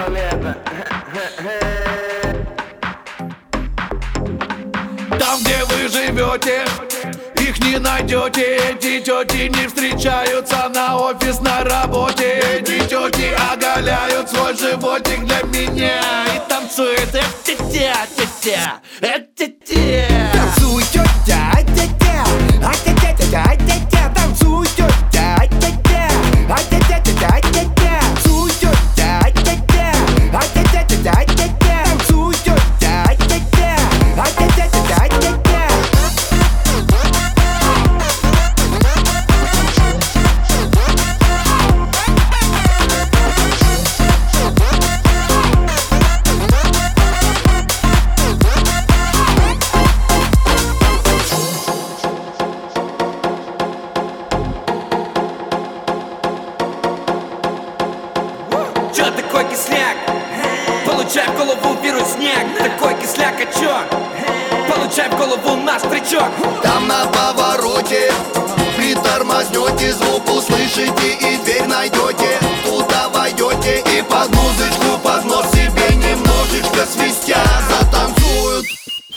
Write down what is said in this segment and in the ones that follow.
лето. Там, где вы живете, их не найдете. Эти тети не встречаются на офисной работе. Эти тети оголяют свой животик для меня и танцуют тетя. Танцуй, тетя, тетя, тетя, танцуй, тетя, тетя, тетя, танцуй, тетя, тетя, танцуй, тетя, Чё такой кисляк? Получай в голову вирусняк. Такой кисляк, а чё? Получай в голову наш тречок. Там на повороте притормознете, звук услышите и дверь найдете. Туда войдете и под музычку под нос себе немножечко свистя затанцуют.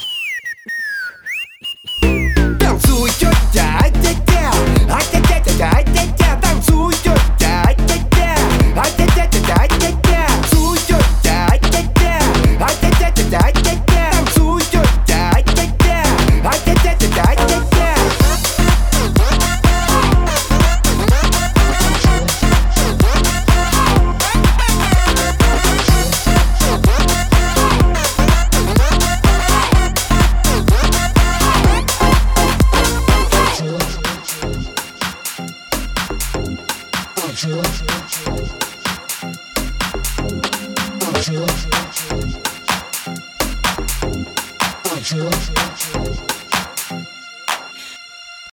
танцуй, тетя, тетя, тетя, танцуй, тетя, тетя, танцуй, тетя, тетя, танцуй, тетя, Sure.